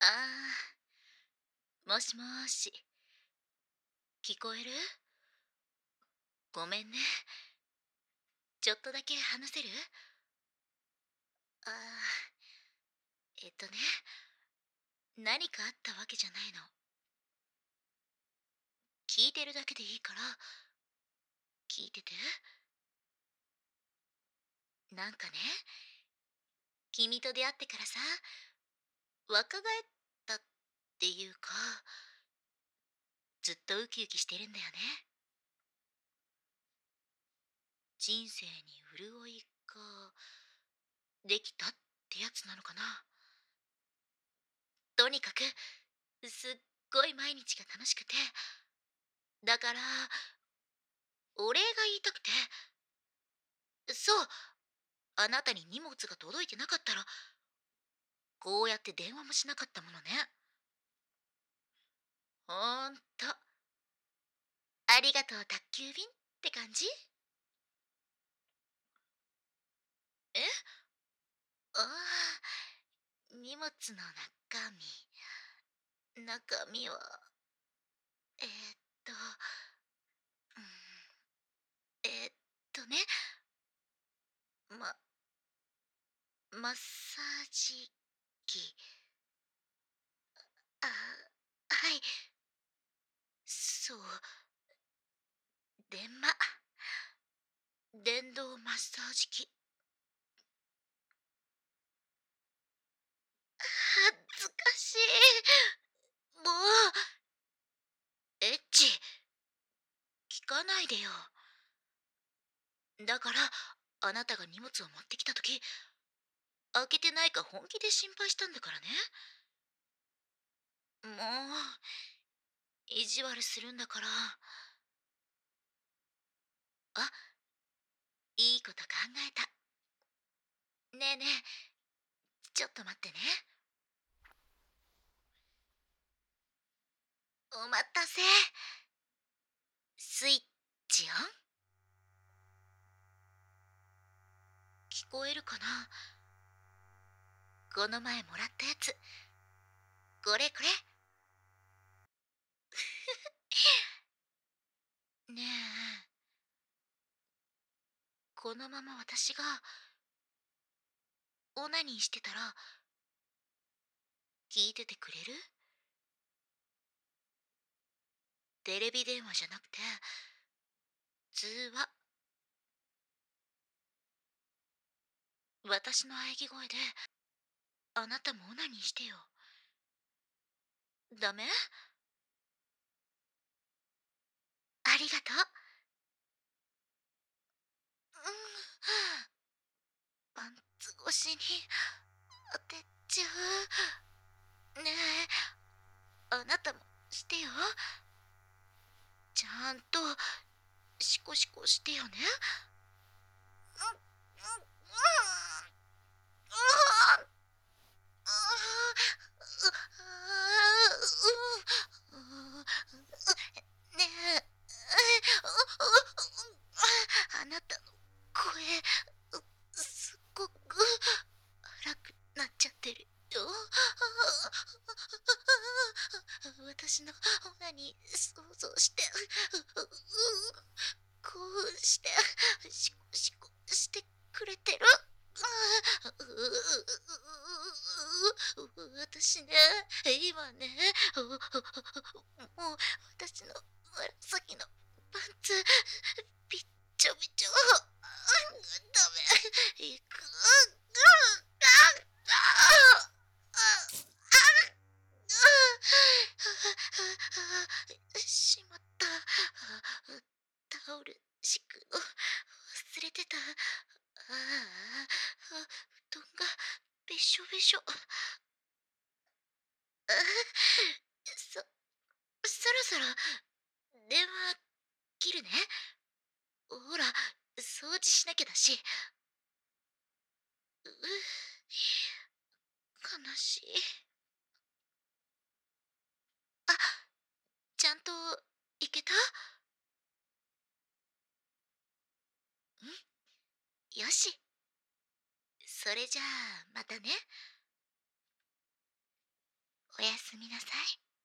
あもしもーし、聞こえる？ごめんね。ちょっとだけ話せる？あね、何かあったわけじゃないの。聞いてるだけでいいから、聞いてて。なんかね、君と出会ってからさ、若返ったっていうか、ずっとウキウキしてるんだよね。人生に潤いができたってやつなのかな。とにかく、すっごい毎日が楽しくて、だから、お礼が言いたくて、そう、あなたに荷物が届いてなかったら、こうやって電話もしなかったものね。ほんと、ありがとう宅急便って感じ？えああ、荷物の中身は、えーっと、うん、えーっね、ま、マッサージ機。あ、はい、そう、電話。電動マッサージ機。恥ずかしい。もう、エッチ、聞かないでよ。だから、あなたが荷物を持ってきたとき、開けてないか本気で心配したんだからね。もう、意地悪するんだから。あ、いいこと考えた。ねえねえ、ちょっと待ってね。お待たせ。スイッチオン？聞こえるかな？この前もらったやつ。これこれ。ねえ、このまま私がオナニーしてたら聞いててくれる？テレビ電話じゃなくて、通話。私の喘ぎ声で、あなたもオナニーしてよ。ダメ？ありがとう。うん。パンツ越しに当てちゃう。ねえ、あなたもしてよ。ちゃんとシコシコしてよね。ねえ、あなたの声、すっごく荒くなっちゃってるよ。私のオナに想像して、興奮して、シコシコしてくれてる。私ね、今ね、もう私の紫のパンツ、びっちょびちょ。ダメ。行く。しまった。タオル敷くの忘れてた。布団がべしょべしょ。そ、そろそろ電話切るね。ほら、掃除しなきゃだし。悲しい。あ、ちゃんと行けた？よし。それじゃあ、またね。 おやすみなさい。